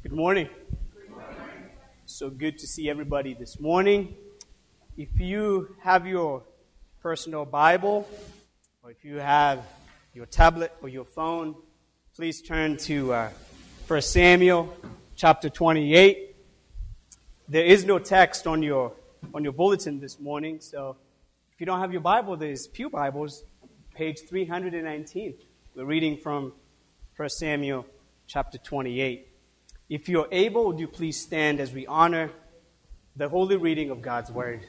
Good morning. So good to see everybody this morning. If you have your personal Bible, or if you have your tablet or your phone, please turn to 1 Samuel chapter 28. There is no text on your bulletin this morning, so if you don't have your Bible, there's Pew Bibles, page 319. We're reading from 1 Samuel chapter 28. If you're able, would you please stand as we honor the holy reading of God's Word.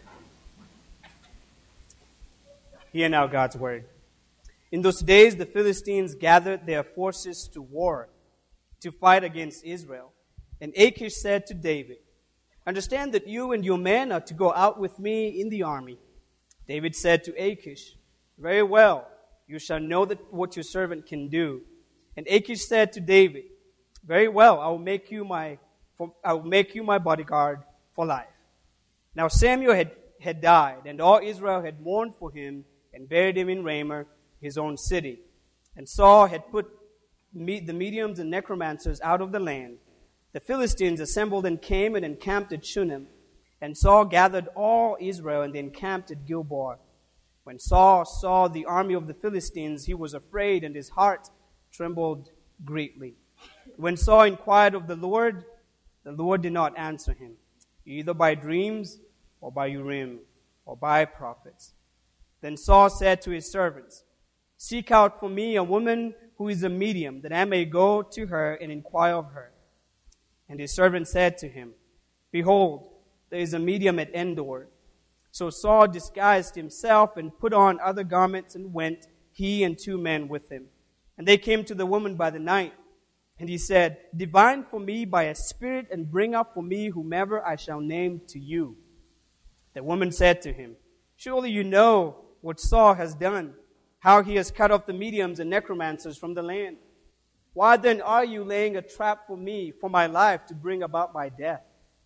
Hear now God's Word. In those days, the Philistines gathered their forces to war, to fight against Israel. And Achish said to David, "Understand that you and your men are to go out with me in the army." David said to Achish, "Very well, you shall know that what your servant can do." And Achish said to David, "Very well, I will make you my bodyguard for life." Now Samuel had died, and all Israel had mourned for him and buried him in Ramah, his own city. And Saul had put the mediums and necromancers out of the land. The Philistines assembled and came and encamped at Shunem. And Saul gathered all Israel and they encamped at Gilboa. When Saul saw the army of the Philistines, he was afraid and his heart trembled greatly. When Saul inquired of the Lord did not answer him, either by dreams or by Urim or by prophets. Then Saul said to his servants, "Seek out for me a woman who is a medium, that I may go to her and inquire of her." And his servant said to him, "Behold, there is a medium at Endor." So Saul disguised himself and put on other garments and went, he and 2 men with him. And they came to the woman by the night. And he said, "Divine for me by a spirit, and bring up for me whomever I shall name to you." The woman said to him, "Surely you know what Saul has done, how he has cut off the mediums and necromancers from the land. Why then are you laying a trap for me, for my life, to bring about my death?"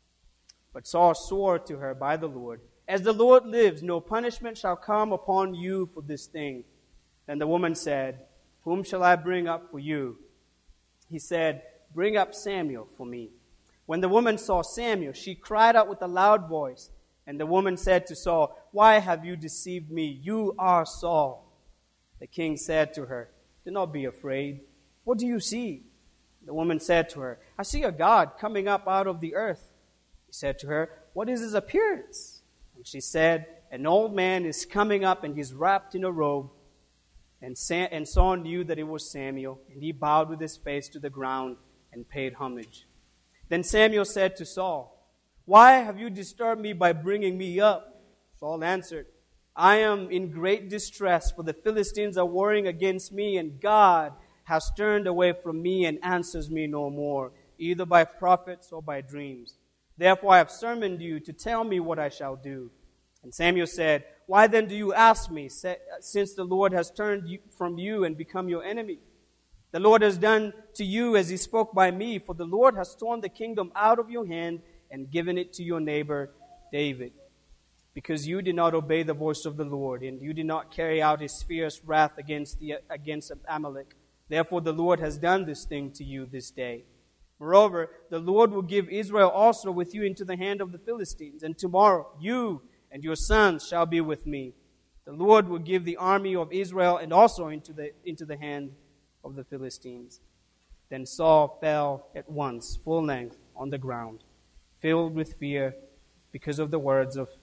But Saul swore to her by the Lord, "As the Lord lives, no punishment shall come upon you for this thing." Then the woman said, "Whom shall I bring up for you?" He said, "Bring up Samuel for me." When the woman saw Samuel, she cried out with a loud voice. And the woman said to Saul, "Why have you deceived me? You are Saul." The king said to her, "Do not be afraid. What do you see?" The woman said to her, "I see a god coming up out of the earth." He said to her, "What is his appearance?" And she said, "An old man is coming up, and he's wrapped in a robe." And Saul knew that it was Samuel, and he bowed with his face to the ground and paid homage. Then Samuel said to Saul, "Why have you disturbed me by bringing me up?" Saul answered, "I am in great distress, for the Philistines are warring against me, and God has turned away from me and answers me no more, either by prophets or by dreams. Therefore I have summoned you to tell me what I shall do." And Samuel said, "Why then do you ask me, since the Lord has turned from you and become your enemy? The Lord has done to you as he spoke by me, for the Lord has torn the kingdom out of your hand and given it to your neighbor David. Because you did not obey the voice of the Lord, and you did not carry out his fierce wrath against Amalek. Therefore the Lord has done this thing to you this day. Moreover, the Lord will give Israel also with you into the hand of the Philistines, and tomorrow you and your sons shall be with me. The Lord will give the army of Israel and also into the hand of the Philistines." Then Saul fell at once, full length, on the ground, filled with fear because of the words of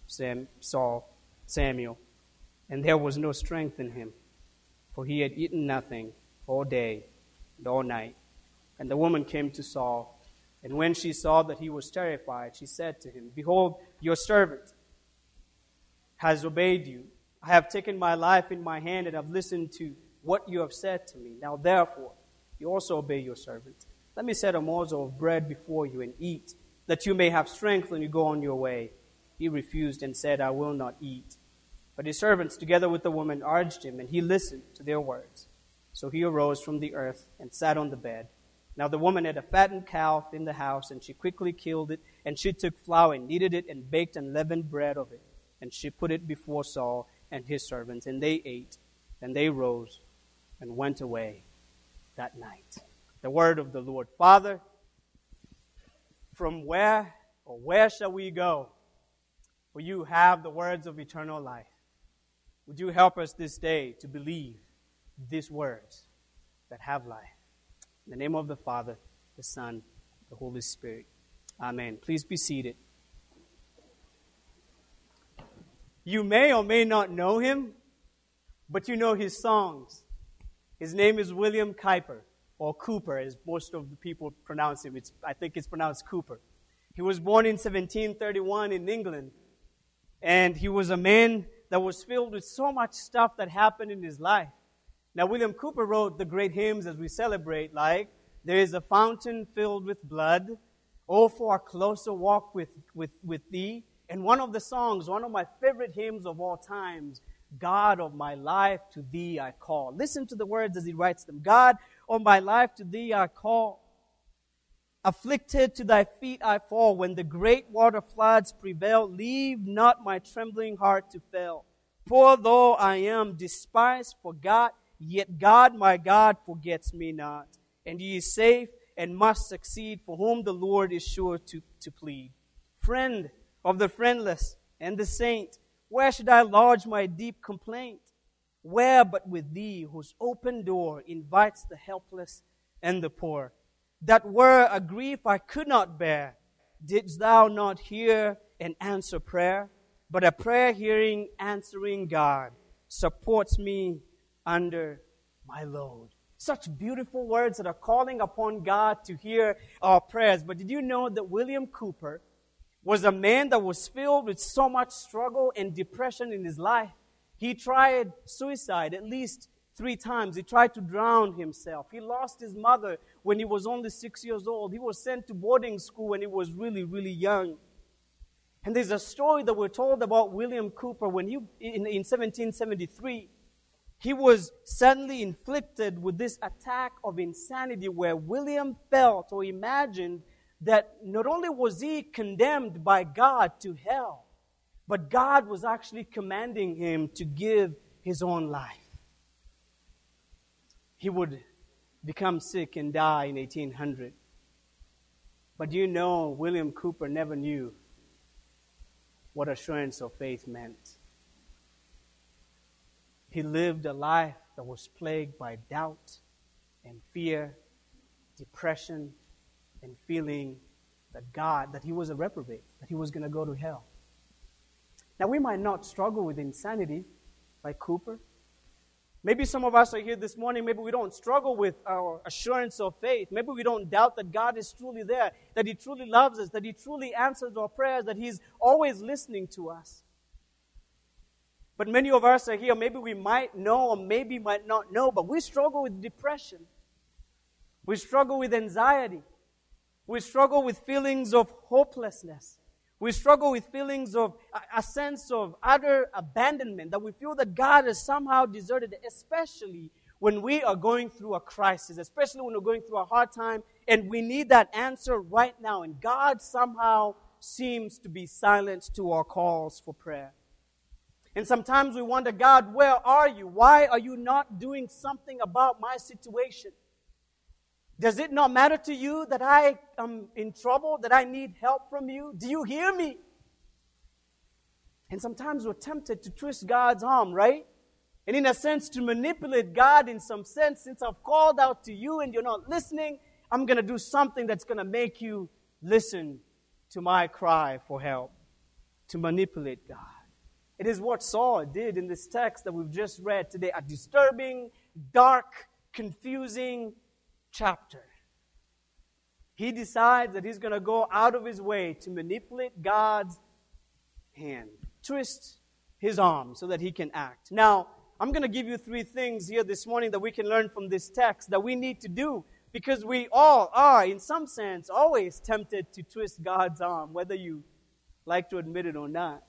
Samuel. And there was no strength in him, for he had eaten nothing all day and all night. And the woman came to Saul, and when she saw that he was terrified, she said to him, "Behold, your servant has obeyed you. I have taken my life in my hand and have listened to what you have said to me. Now therefore, you also obey your servant. Let me set a morsel of bread before you and eat, that you may have strength when you go on your way." He refused and said, "I will not eat." But his servants, together with the woman, urged him, and he listened to their words. So he arose from the earth and sat on the bed. Now the woman had a fattened calf in the house, and she quickly killed it, and she took flour and kneaded it and baked unleavened bread of it. And she put it before Saul and his servants, and they ate. And they rose and went away that night. The word of the Lord. Father, from where shall we go? For you have the words of eternal life. Would you help us this day to believe these words that have life? In the name of the Father, the Son, the Holy Spirit. Amen. Please be seated. You may or may not know him, but you know his songs. His name is William Kuyper, or Cooper, as most of the people pronounce him. I think it's pronounced Cooper. He was born in 1731 in England, and he was a man that was filled with so much stuff that happened in his life. Now, William Cooper wrote the great hymns as we celebrate, like, "There is a fountain filled with blood, oh, for a closer walk with thee." And one of the songs, one of my favorite hymns of all times, "God of my life, to thee I call." Listen to the words as he writes them. "God of my life, to thee I call. Afflicted to thy feet I fall. When the great water floods prevail, leave not my trembling heart to fail. Poor though I am, despised, forgot, yet God, my God, forgets me not. And he is safe and must succeed, for whom the Lord is sure to plead. Friend of the friendless and the saint, where should I lodge my deep complaint? Where but with thee, whose open door invites the helpless and the poor? That were a grief I could not bear, didst thou not hear and answer prayer? But a prayer-hearing, answering God supports me under my load. Such beautiful words that are calling upon God to hear our prayers. But did you know that William Cooper was a man that was filled with so much struggle and depression in his life? He tried suicide at least 3 times. He tried to drown himself. He lost his mother when he was only 6 years old. He was sent to boarding school when he was really, really young. And there's a story that we're told about William Cooper when in 1773, he was suddenly inflicted with this attack of insanity where William felt or imagined that not only was he condemned by God to hell, but God was actually commanding him to give his own life. He would become sick and die in 1800. But you know, William Cooper never knew what assurance of faith meant. He lived a life that was plagued by doubt and fear, depression, and feeling that he was a reprobate, that he was going to go to hell. Now, we might not struggle with insanity like Cooper. Maybe some of us are here this morning, maybe we don't struggle with our assurance of faith. Maybe we don't doubt that God is truly there, that he truly loves us, that he truly answers our prayers, that he's always listening to us. But many of us are here, maybe we might know or maybe might not know, but we struggle with depression. We struggle with anxiety. We struggle with feelings of hopelessness. We struggle with feelings of a sense of utter abandonment, that we feel that God has somehow deserted, especially when we are going through a crisis, especially when we're going through a hard time, and we need that answer right now, and God somehow seems to be silent to our calls for prayer. And sometimes we wonder, God, where are you? Why are you not doing something about my situation? Does it not matter to you that I am in trouble, that I need help from you? Do you hear me? And sometimes we're tempted to twist God's arm, right? And in a sense, to manipulate God in some sense. Since I've called out to you and you're not listening, I'm going to do something that's going to make you listen to my cry for help. To manipulate God. It is what Saul did in this text that we've just read today. A disturbing, dark, confusing chapter. He decides that he's going to go out of his way to manipulate God's hand, twist his arm so that he can act. Now, I'm going to give you 3 things here this morning that we can learn from this text that we need to do, because we all are, in some sense, always tempted to twist God's arm, whether you like to admit it or not.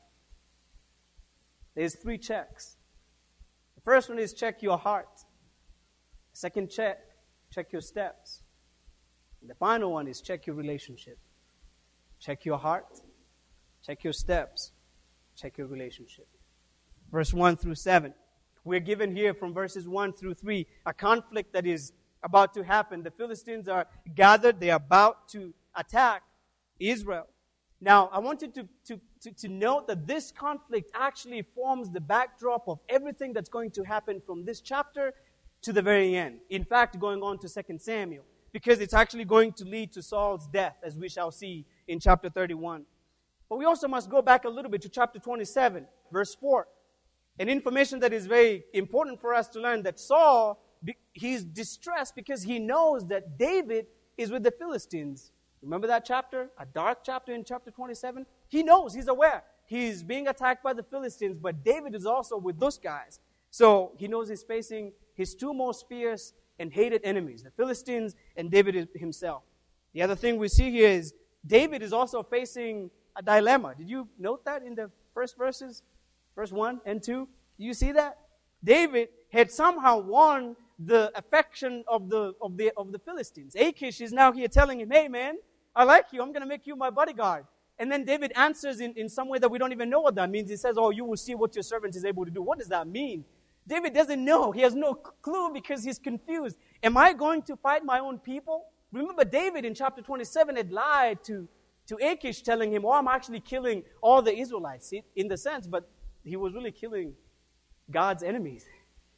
There's 3 checks. The first one is check your heart. The second check your steps. And the final one is check your relationship. Check your heart, check your steps, check your relationship. Verse 1 through 7. We're given here from verses 1 through 3 a conflict that is about to happen. The Philistines are gathered, they are about to attack. Israel. Now, I want you to note that this conflict actually forms the backdrop of everything that's going to happen from this chapter to the very end. In fact, going on to 2 Samuel, because it's actually going to lead to Saul's death, as we shall see in chapter 31. But we also must go back a little bit to chapter 27, verse 4. An information that is very important for us to learn, that Saul, he's distressed because he knows that David is with the Philistines. Remember that chapter? A dark chapter in chapter 27? He knows, he's aware. He's being attacked by the Philistines, but David is also with those guys. So he knows he's facing his two most fierce and hated enemies, the Philistines and David himself. The other thing we see here is David is also facing a dilemma. Did you note that in the first verses? Verse 1 and 2? Do you see that? David had somehow won the affection of the Philistines. Achish is now here telling him, hey man, I like you. I'm going to make you my bodyguard. And then David answers in some way that we don't even know what that means. He says, oh, you will see what your servant is able to do. What does that mean? David doesn't know. He has no clue because he's confused. Am I going to fight my own people? Remember, David in chapter 27 had lied to Achish, telling him, oh, I'm actually killing all the Israelites, in the sense, but he was really killing God's enemies.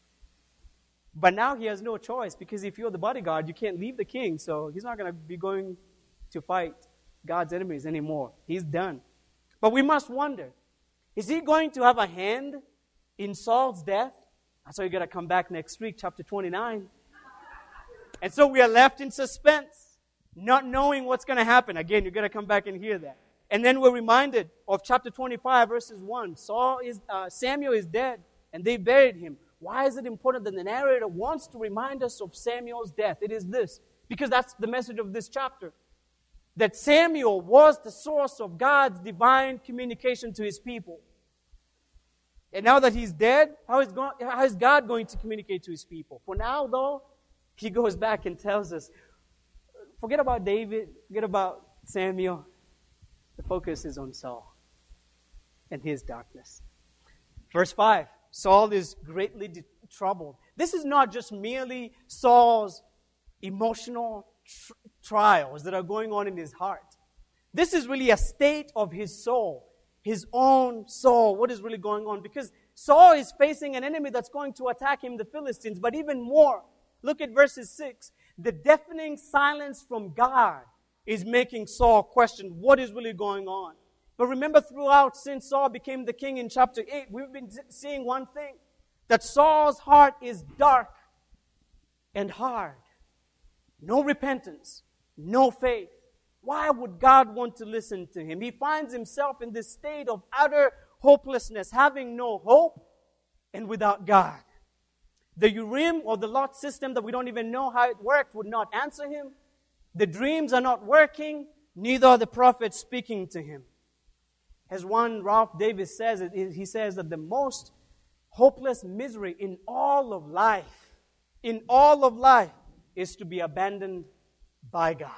But now he has no choice, because if you're the bodyguard, you can't leave the king, so he's not going to be going to fight God's enemies anymore. He's done. But we must wonder, is he going to have a hand in Saul's death? That's why you got to come back next week, chapter 29. And so we are left in suspense, not knowing what's going to happen. Again, you're going to come back and hear that. And then we're reminded of chapter 25, verses 1. Samuel is dead, and they buried him. Why is it important that the narrator wants to remind us of Samuel's death? It is this, because that's the message of this chapter. That Samuel was the source of God's divine communication to His people. And now that he's dead, how is God going to communicate to His people? For now, though, He goes back and tells us, forget about David, forget about Samuel. The focus is on Saul and his darkness. Verse 5, Saul is greatly troubled. This is not just merely Saul's emotional trials that are going on in his heart. This is really a state of his soul, his own soul, what is really going on. Because Saul is facing an enemy that's going to attack him, the Philistines, but even more. Look at verses 6. The deafening silence from God is making Saul question what is really going on. But remember, throughout, since Saul became the king in chapter 8, we've been seeing one thing, that Saul's heart is dark and hard. No repentance, no faith. Why would God want to listen to him? He finds himself in this state of utter hopelessness, having no hope and without God. The Urim or the Lot system that we don't even know how it worked would not answer him. The dreams are not working, neither are the prophets speaking to him. As one Ralph Davis says, he says that the most hopeless misery in all of life, is to be abandoned by God.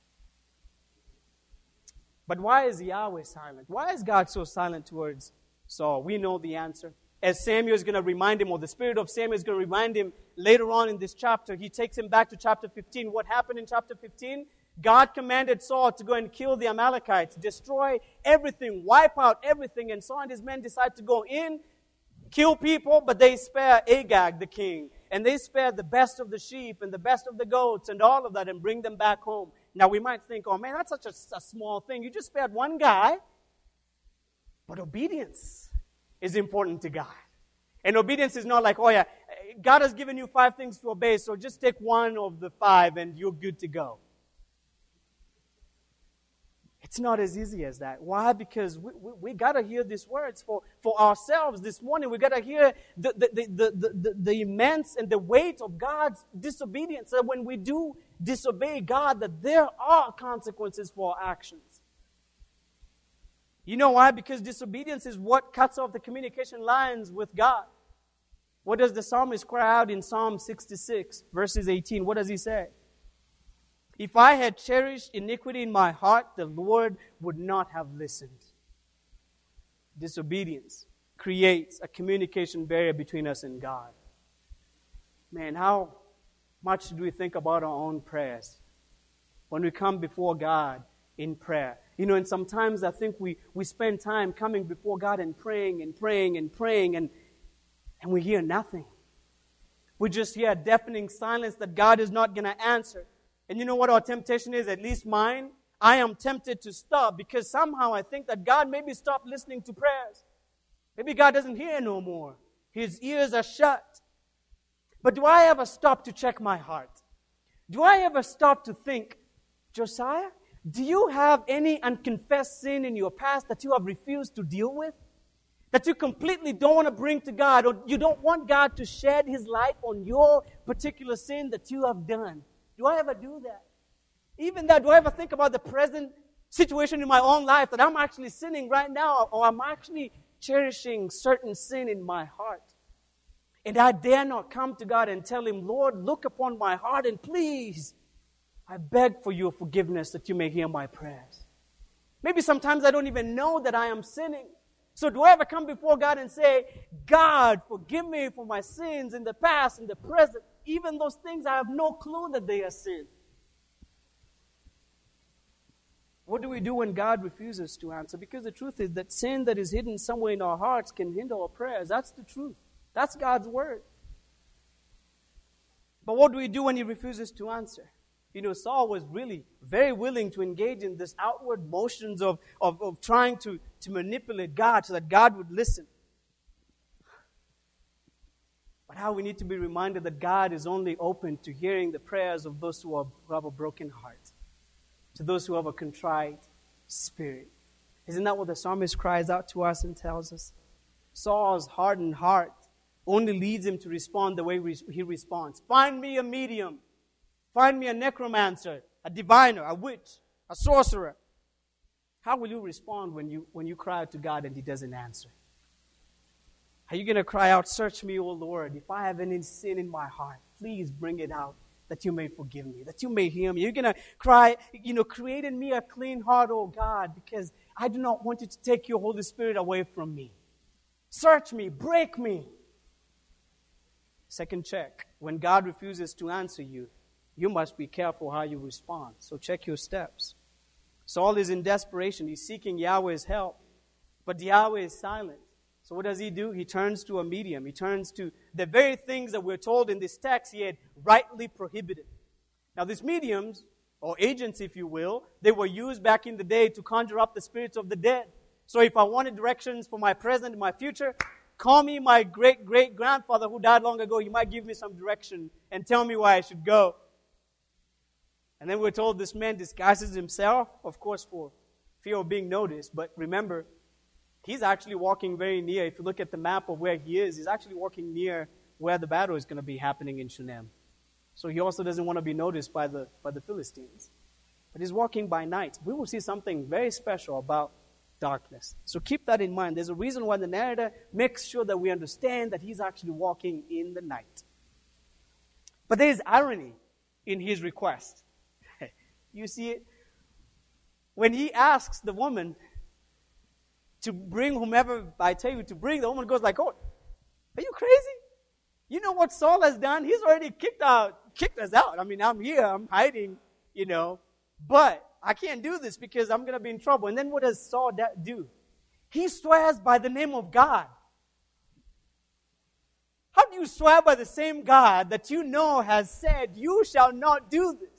But why is Yahweh silent? Why is God so silent towards Saul? We know the answer. As Samuel is going to remind him, or the spirit of Samuel is going to remind him later on in this chapter, he takes him back to chapter 15. What happened in chapter 15? God commanded Saul to go and kill the Amalekites, destroy everything, wipe out everything. And Saul and his men decide to go in, kill people, but they spare Agag, the king. And they spare the best of the sheep and the best of the goats and all of that and bring them back home. Now we might think, oh man, that's such a small thing. You just spared one guy. But obedience is important to God. And obedience is not like, oh yeah, God has given you 5 things to obey, so just take one of the 5 and you're good to go. It's not as easy as that. Why? Because we got to hear these words for ourselves this morning. We got to hear the immense and the weight of God's disobedience. That when we do disobey God, that there are consequences for our actions. You know why? Because disobedience is what cuts off the communication lines with God. What does the psalmist cry out in Psalm 66, verses 18? What does he say? If I had cherished iniquity in my heart, the Lord would not have listened. Disobedience creates a communication barrier between us and God. Man, how much do we think about our own prayers when we come before God in prayer? And sometimes I think we spend time coming before God and praying and praying and praying, and we hear nothing. We just hear a deafening silence that God is not going to answer. And you know what our temptation is? At least mine. I am tempted to stop because somehow I think that God maybe stopped listening to prayers. Maybe God doesn't hear no more. His ears are shut. But do I ever stop to check my heart? Do I ever stop to think, Josiah, do you have any unconfessed sin in your past that you have refused to deal with? That you completely don't want to bring to God, or you don't want God to shed His light on your particular sin that you have done? Do I ever do that? Even that, do I ever think about the present situation in my own life that I'm actually sinning right now, or I'm actually cherishing certain sin in my heart? And I dare not come to God and tell Him, Lord, look upon my heart and please, I beg for your forgiveness that you may hear my prayers. Maybe sometimes I don't even know that I am sinning. So do I ever come before God and say, God, forgive me for my sins in the past, in the present, even those things I have no clue that they are sin? What do we do when God refuses to answer? Because the truth is that sin that is hidden somewhere in our hearts can hinder our prayers. That's the truth. That's God's word. But what do we do when He refuses to answer? Saul was really very willing to engage in this outward motions of trying to manipulate God so that God would listen. But how we need to be reminded that God is only open to hearing the prayers of those who have a broken heart, to those who have a contrite spirit. Isn't that what the psalmist cries out to us and tells us? Saul's hardened heart only leads him to respond the way he responds. Find me a medium. Find me a necromancer, a diviner, a witch, a sorcerer. How will you respond when you cry out to God and He doesn't answer? Are you going to cry out, search me, O Lord, if I have any sin in my heart, please bring it out, that you may forgive me, that you may hear me. You're going to cry, create in me a clean heart, O God, because I do not want you to take your Holy Spirit away from me. Search me, break me. Second check, when God refuses to answer you, you must be careful how you respond. So check your steps. Saul is in desperation. He's seeking Yahweh's help. But Yahweh is silent. So what does he do? He turns to a medium. He turns to the very things that we're told in this text he had rightly prohibited. Now these mediums, or agents if you will, they were used back in the day to conjure up the spirits of the dead. So if I wanted directions for my present and my future, call me my great-great-grandfather who died long ago. He might give me some direction and tell me where I should go. And then we're told this man disguises himself, of course, for fear of being noticed. But remember, he's actually walking very near. If you look at the map of where he is, he's actually walking near where the battle is going to be happening in Shunem. So he also doesn't want to be noticed by the Philistines. But he's walking by night. We will see something very special about darkness. So keep that in mind. There's a reason why the narrator makes sure that we understand that he's actually walking in the night. But there is irony in his request. You see it? When he asks the woman to bring whomever I tell you to bring, the woman goes like, oh, are you crazy? You know what Saul has done? He's already kicked us out. I mean, I'm here, I'm hiding, but I can't do this because I'm going to be in trouble. And then what does Saul do? He swears by the name of God. How do you swear by the same God that you know has said, you shall not do this?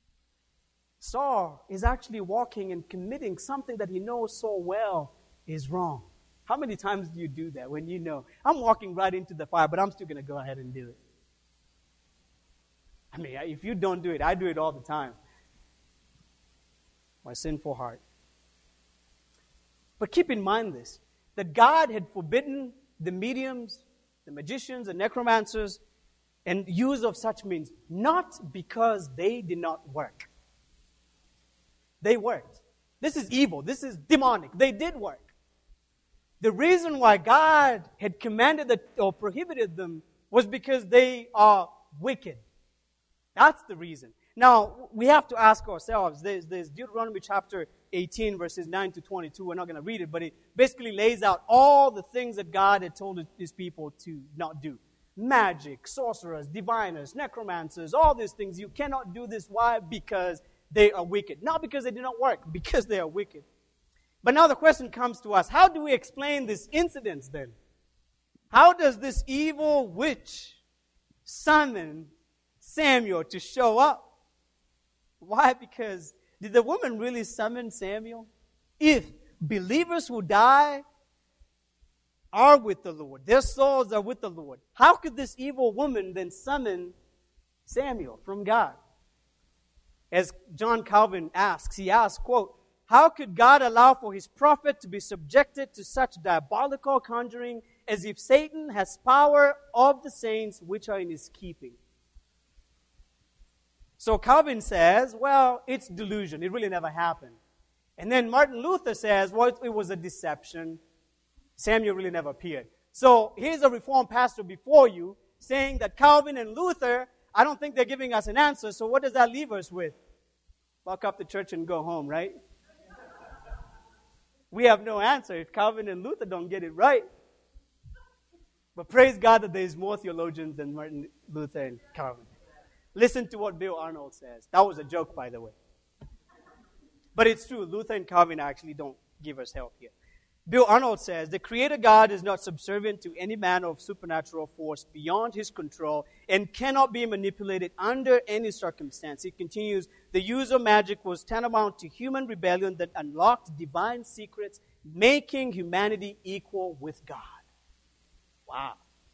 Saul is actually walking and committing something that he knows so well is wrong. How many times do you do that when you know, I'm walking right into the fire, but I'm still going to go ahead and do it? I mean, if you don't do it, I do it all the time. My sinful heart. But keep in mind this, that God had forbidden the mediums, the magicians, the necromancers, and use of such means, not because they did not work. They worked. This is evil. This is demonic. They did work. The reason why God had commanded or prohibited them was because they are wicked. That's the reason. Now, we have to ask ourselves, there's Deuteronomy chapter 18, verses 9 to 22. We're not going to read it, but it basically lays out all the things that God had told His people to not do. Magic, sorcerers, diviners, necromancers, all these things. You cannot do this. Why? Because they are wicked. Not because they do not work, because they are wicked. But now the question comes to us, how do we explain this incident then? How does this evil witch summon Samuel to show up? Why? Because did the woman really summon Samuel? If believers who die are with the Lord, their souls are with the Lord, how could this evil woman then summon Samuel from God? As John Calvin asks, he asks, quote, how could God allow for his prophet to be subjected to such diabolical conjuring as if Satan has power of the saints which are in his keeping? So Calvin says, well, it's delusion. It really never happened. And then Martin Luther says, well, it was a deception. Samuel really never appeared. So here's a Reformed pastor before you saying that Calvin and Luther, I don't think they're giving us an answer. So what does that leave us with? Walk up to church and go home, right? We have no answer if Calvin and Luther don't get it right. But praise God that there's more theologians than Martin Luther and Calvin. Listen to what Bill Arnold says. That was a joke, by the way. But it's true. Luther and Calvin actually don't give us help here. Bill Arnold says, the Creator God is not subservient to any manner of supernatural force beyond his control and cannot be manipulated under any circumstance. He continues, the use of magic was tantamount to human rebellion that unlocked divine secrets, making humanity equal with God. Wow.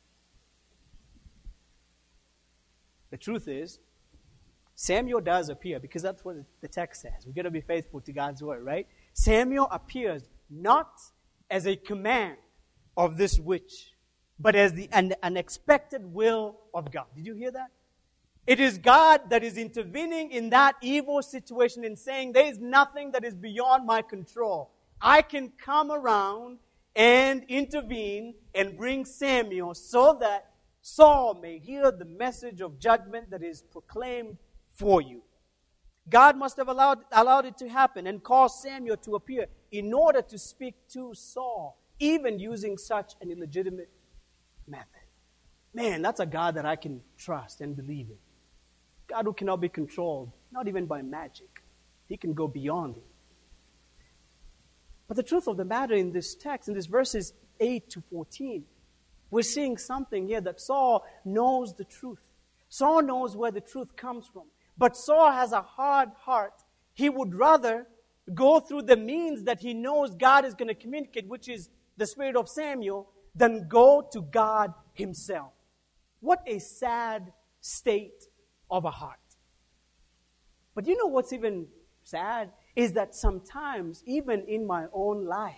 The truth is, Samuel does appear, because that's what the text says. We've got to be faithful to God's word, right? Samuel appears not as a command of this witch, but as an unexpected will of God. Did you hear that? It is God that is intervening in that evil situation and saying, there is nothing that is beyond my control. I can come around and intervene and bring Samuel so that Saul may hear the message of judgment that is proclaimed for you. God must have allowed it to happen and caused Samuel to appear in order to speak to Saul, even using such an illegitimate method. Man, that's a God that I can trust and believe in. God who cannot be controlled, not even by magic. He can go beyond it. But the truth of the matter in this text, in this verses 8 to 14, we're seeing something here that Saul knows the truth. Saul knows where the truth comes from. But Saul has a hard heart. He would rather go through the means that he knows God is going to communicate, which is the spirit of Samuel, than go to God himself. What a sad state of a heart. But you know what's even sad? Is that sometimes, even in my own life,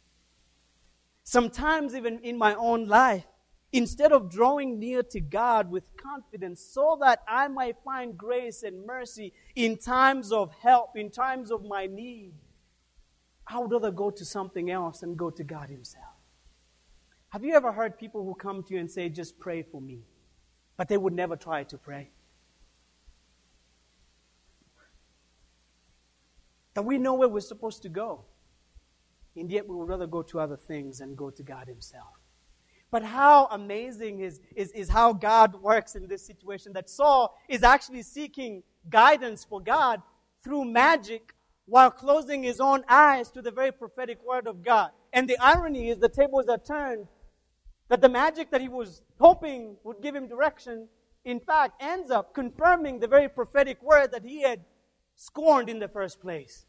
instead of drawing near to God with confidence so that I might find grace and mercy in times of help, in times of my need, I would rather go to something else and go to God himself. Have you ever heard people who come to you and say, just pray for me, but they would never try to pray? That we know where we're supposed to go, and yet we would rather go to other things and go to God himself. But how amazing is how God works in this situation, that Saul is actually seeking guidance for God through magic while closing his own eyes to the very prophetic word of God. And the irony is the tables are turned, that the magic that he was hoping would give him direction, in fact, ends up confirming the very prophetic word that he had scorned in the first place.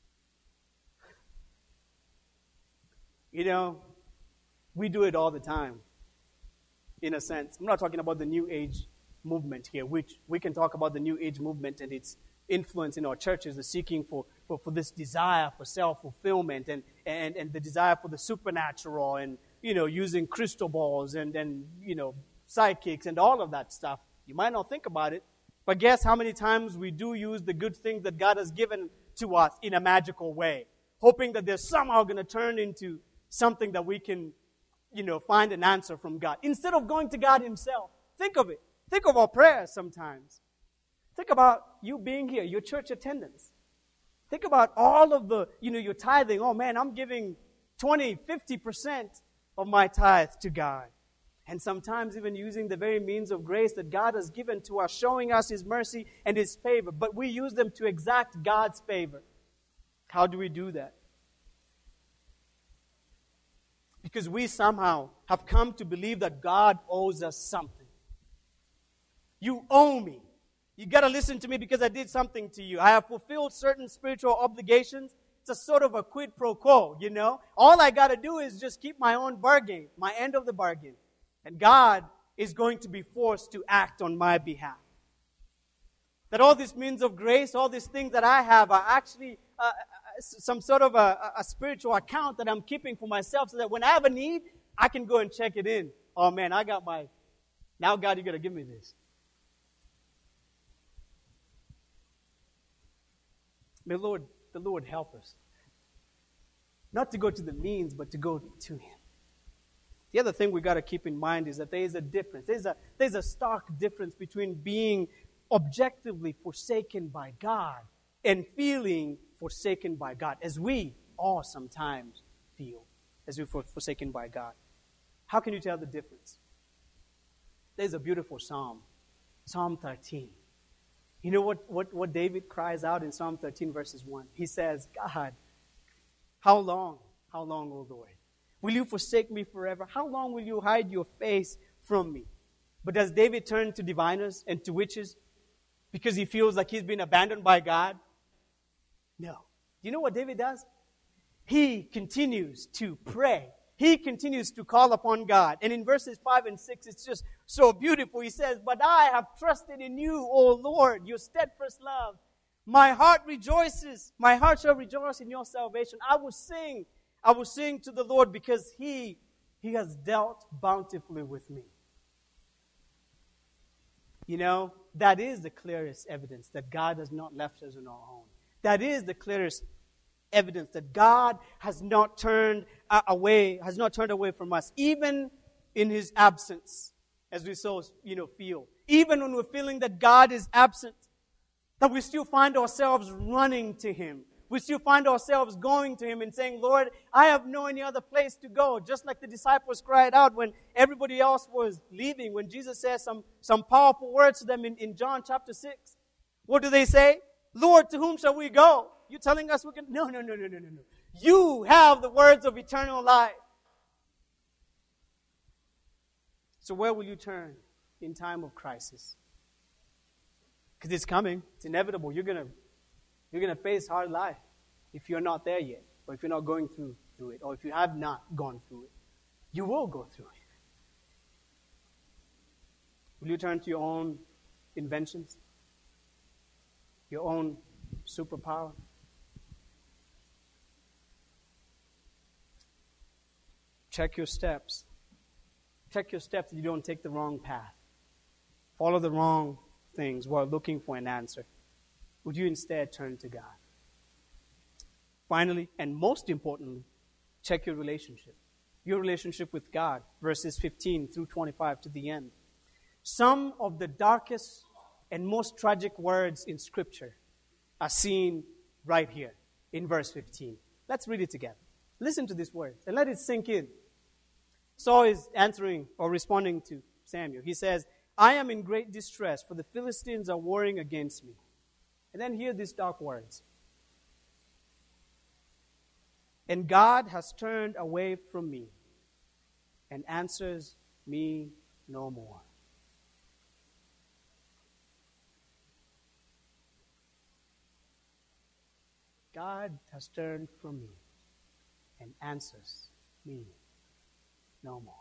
You know, we do it all the time, in a sense. I'm not talking about the New Age movement here, which we can talk about the New Age movement and its influence in our churches, the seeking for this desire for self-fulfillment and the desire for the supernatural and, you know, using crystal balls and you know, psychics and all of that stuff. You might not think about it, but guess how many times we do use the good things that God has given to us in a magical way, hoping that they're somehow going to turn into something that we can, you know, find an answer from God. Instead of going to God himself. Think of it. Think of our prayers sometimes. Think about you being here, your church attendance. Think about all of the, you know, your tithing. Oh man, I'm giving 20, 50% of my tithe to God. And sometimes even using the very means of grace that God has given to us, showing us His mercy and His favor. But we use them to exact God's favor. How do we do that? Because we somehow have come to believe that God owes us something. You owe me. You got to listen to me because I did something to you. I have fulfilled certain spiritual obligations. It's a sort of a quid pro quo, you know. All I got to do is just keep my own bargain, my end of the bargain. And God is going to be forced to act on my behalf. That all these means of grace, all these things that I have are actually some sort of a spiritual account that I'm keeping for myself so that when I have a need, I can go and check it in. Oh man, I got my, now God, you got to give me this. May the Lord help us. Not to go to the means, but to go to Him. The other thing we got to keep in mind is that there is a difference. There's a stark difference between being objectively forsaken by God and feeling forsaken by God, as we all sometimes feel, as we're forsaken by God. How can you tell the difference? There's a beautiful psalm, Psalm 13. You know what David cries out in Psalm 13 verses 1? He says, God, how long, O Lord? Will you forsake me forever? How long will you hide your face from me? But does David turn to diviners and to witches because he feels like he's been abandoned by God? No. Do you know what David does? He continues to pray. He continues to call upon God. And in verses 5 and 6, it's just so beautiful. He says, but I have trusted in you, O Lord, your steadfast love. My heart rejoices. My heart shall rejoice in your salvation. I will sing to the Lord because He has dealt bountifully with me. You know, that is the clearest evidence that God has not left us on our own. That is the clearest evidence that God has not turned away from us, even in His absence, as we so feel. Even when we're feeling that God is absent, that we still find ourselves running to Him. We still find ourselves going to Him and saying, Lord, I have no any other place to go. Just like the disciples cried out when everybody else was leaving, when Jesus says some powerful words to them in John chapter 6. What do they say? Lord, to whom shall we go? You're telling us we can... No. You have the words of eternal life. So where will you turn in time of crisis? Because it's coming. It's inevitable. You're gonna face hard life if you're not there yet, or if you're not going through it, or if you have not gone through it. You will go through it. Will you turn to your own inventions? Your own superpower? Check your steps. Check your steps that you don't take the wrong path. Follow the wrong things while looking for an answer. Would you instead turn to God? Finally, and most importantly, check your relationship. Your relationship with God, verses 15 through 25 to the end. Some of the darkest and most tragic words in Scripture are seen right here in verse 15. Let's read it together. Listen to these words and let it sink in. Saul is answering or responding to Samuel. He says, I am in great distress, for the Philistines are warring against me. And then hear these dark words. And God has turned away from me and answers me no more. God has turned from me and answers me no more.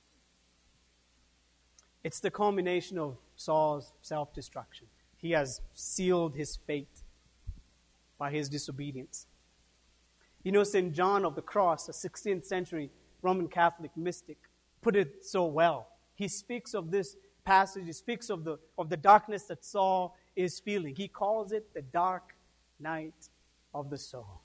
It's the culmination of Saul's self-destruction. He has sealed his fate by his disobedience. You know, St. John of the Cross, a 16th century Roman Catholic mystic, put it so well. He speaks of this passage, he speaks of the darkness that Saul is feeling. He calls it the dark night of the soul.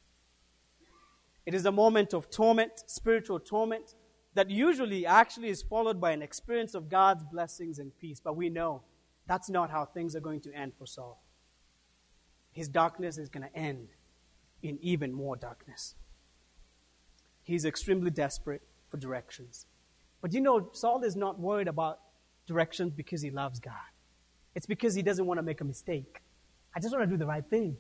It is a moment of torment, spiritual torment, that usually actually is followed by an experience of God's blessings and peace. But we know that's not how things are going to end for Saul. His darkness is going to end in even more darkness. He's extremely desperate for directions. But you know, Saul is not worried about directions because he loves God. It's because he doesn't want to make a mistake. I just want to do the right thing.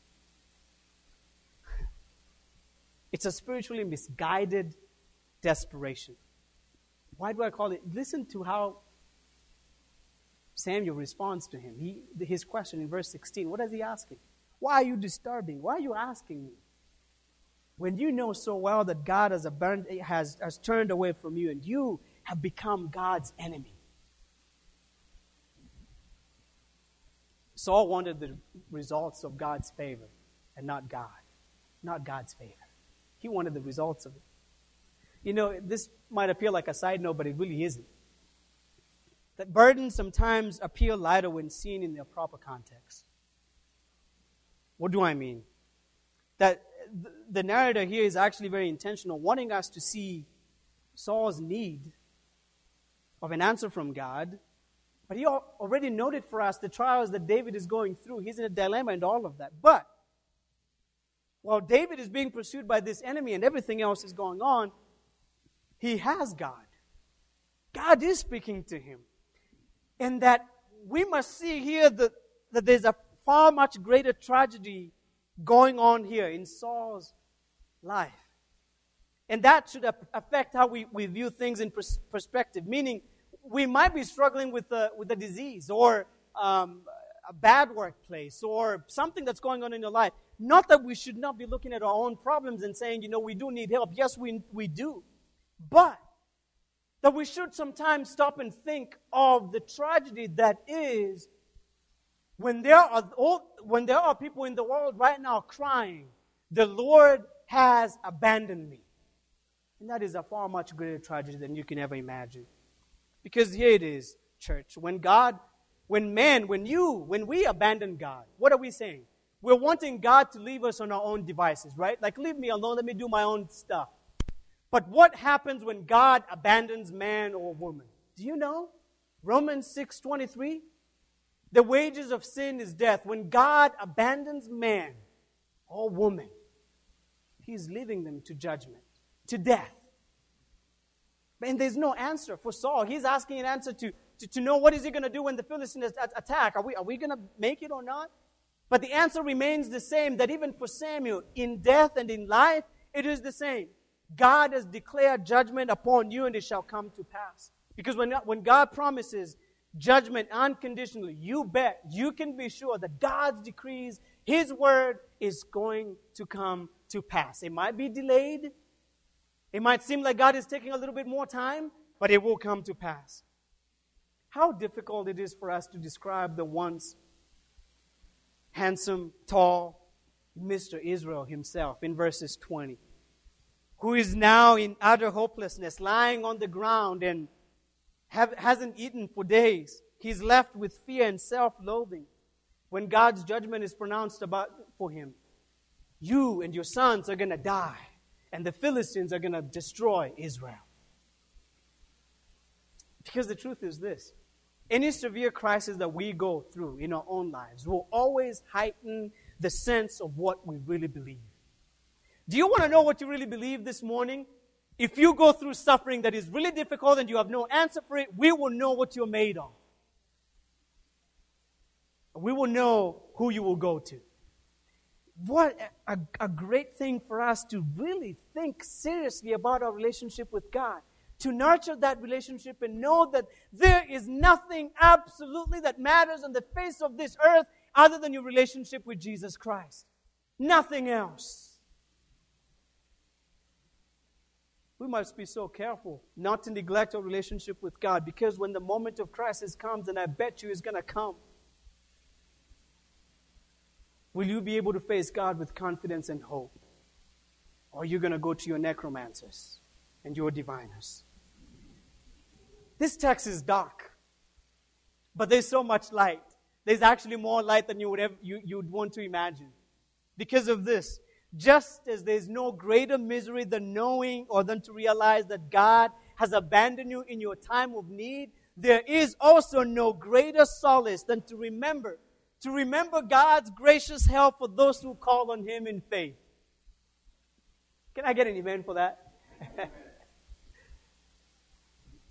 It's a spiritually misguided desperation. Why do I call it? Listen to how Samuel responds to him. His question in verse 16, what is he asking? Why are you disturbing? Why are you asking me? When you know so well that God has turned away from you and you have become God's enemy. Saul wanted the results of God's favor and not God's favor. He wanted the results of it. You know, this might appear like a side note, but it really isn't. That burdens sometimes appear lighter when seen in their proper context. What do I mean? That the narrator here is actually very intentional, wanting us to see Saul's need of an answer from God. But he already noted for us the trials that David is going through. He's in a dilemma and all of that. But while David is being pursued by this enemy and everything else is going on, he has God. God is speaking to him. And that we must see here that there's a far much greater tragedy going on here in Saul's life. And that should affect how we view things in perspective. Meaning, we might be struggling with a disease or a bad workplace or something that's going on in your life. Not that we should not be looking at our own problems and saying, you know, we do need help. Yes, we do. But that we should sometimes stop and think of the tragedy that is when there are people in the world right now crying, the Lord has abandoned me. And that is a far much greater tragedy than you can ever imagine. Because here it is, church. When we abandon God, what are we saying? We're wanting God to leave us on our own devices, right? Like, leave me alone, let me do my own stuff. But what happens when God abandons man or woman? Do you know? Romans 6:23. The wages of sin is death. When God abandons man or woman, He's leaving them to judgment, to death. And there's no answer for Saul. He's asking an answer to know what is he going to do when the Philistines attack. Are we going to make it or not? But the answer remains the same, that even for Samuel, in death and in life, it is the same. God has declared judgment upon you, and it shall come to pass. Because when God promises judgment unconditionally, you can be sure that God's decrees, His word is going to come to pass. It might be delayed. It might seem like God is taking a little bit more time, but it will come to pass. How difficult it is for us to describe the once handsome, tall Mr. Israel himself in verses 20, who is now in utter hopelessness, lying on the ground and hasn't eaten for days. He's left with fear and self-loathing when God's judgment is pronounced for him. You and your sons are going to die, and the Philistines are going to destroy Israel. Because the truth is this: any severe crisis that we go through in our own lives will always heighten the sense of what we really believe. Do you want to know what you really believe this morning? If you go through suffering that is really difficult and you have no answer for it, we will know what you're made of. We will know who you will go to. What a great thing for us to really think seriously about our relationship with God. To nurture that relationship and know that there is nothing absolutely that matters on the face of this earth other than your relationship with Jesus Christ. Nothing else. We must be so careful not to neglect our relationship with God, because when the moment of crisis comes, and I bet you it's going to come, will you be able to face God with confidence and hope? Or are you going to go to your necromancers and your diviners? This text is dark, but there's so much light. There's actually more light than you'd want to imagine. Because of this, just as there's no greater misery than knowing or than to realize that God has abandoned you in your time of need, there is also no greater solace than to remember God's gracious help for those who call on Him in faith. Can I get an amen for that?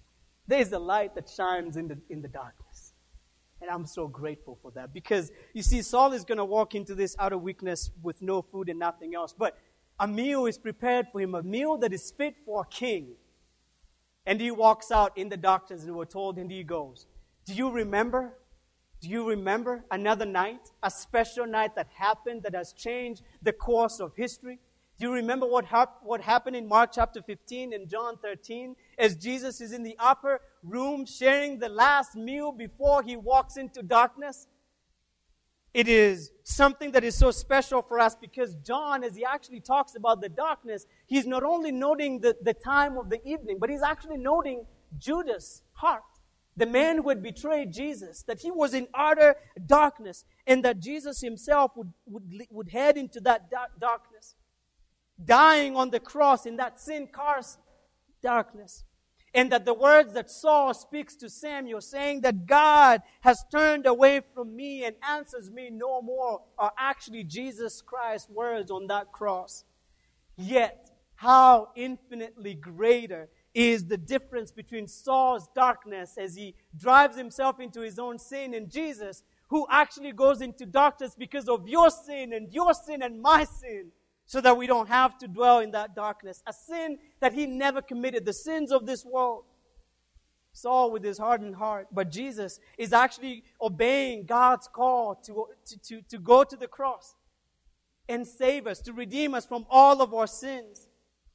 There's a light that shines in the darkness. And I'm so grateful for that. Because, you see, Saul is going to walk into this outer weakness with no food and nothing else. But a meal is prepared for him, a meal that is fit for a king. And he walks out in the darkness, and we're told, and he goes. Do you remember? Do you remember another night, a special night that happened that has changed the course of history? Do you remember what happened in Mark chapter 15 and John 13 as Jesus is in the upper room sharing the last meal before he walks into darkness? It is something that is so special for us because John, as he actually talks about the darkness, he's not only noting the time of the evening, but he's actually noting Judas' heart. The man who had betrayed Jesus, that he was in utter darkness, and that Jesus himself would head into that darkness, dying on the cross in that sin-cursed darkness. And that the words that Saul speaks to Samuel, saying that God has turned away from me and answers me no more, are actually Jesus Christ's words on that cross. Yet, how infinitely greater is the difference between Saul's darkness as he drives himself into his own sin and Jesus, who actually goes into darkness because of your sin and my sin, so that we don't have to dwell in that darkness. A sin that he never committed, the sins of this world. Saul with his hardened heart. But Jesus is actually obeying God's call to go to the cross and save us, to redeem us from all of our sins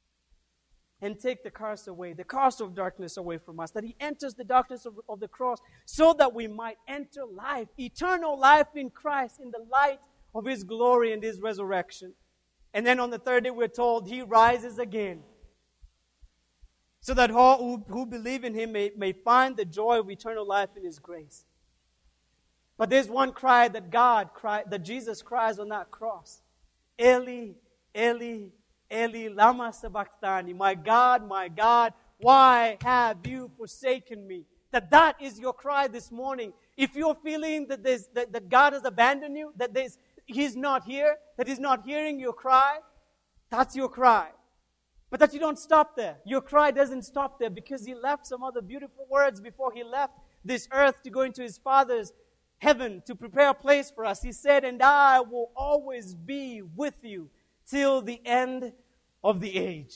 and take the curse away, the curse of darkness away from us, that he enters the darkness of the cross so that we might enter life, eternal life in Christ, in the light of his glory and his resurrection. And then on the third day, we're told he rises again, so that all who believe in him may find the joy of eternal life in his grace. But there's one cry that Jesus cries on that cross. Eli, Eli, Eli, lama sabachthani. My God, why have you forsaken me? That is your cry this morning. If you're feeling that God has abandoned you, that He's not here, that He's not hearing your cry, that's your cry. But that you don't stop there. Your cry doesn't stop there, because He left some other beautiful words before He left this earth to go into His Father's heaven to prepare a place for us. He said, "And I will always be with you till the end of the age."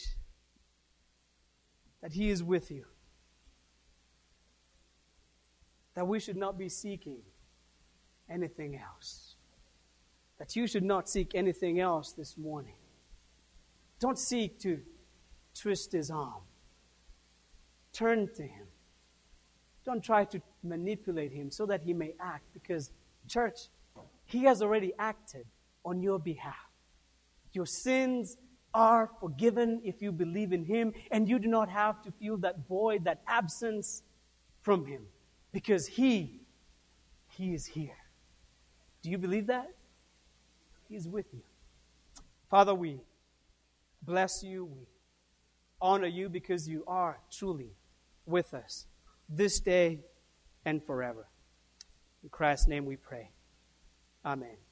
That He is with you. That we should not be seeking anything else. That you should not seek anything else this morning. Don't seek to twist His arm. Turn to Him. Don't try to manipulate Him so that He may act, because, church, He has already acted on your behalf. Your sins are forgiven if you believe in Him, and you do not have to feel that void, that absence from Him, because He is here. Do you believe that? He is with you. Father, we bless you. We honor you because you are truly with us this day and forever. In Christ's name we pray. Amen.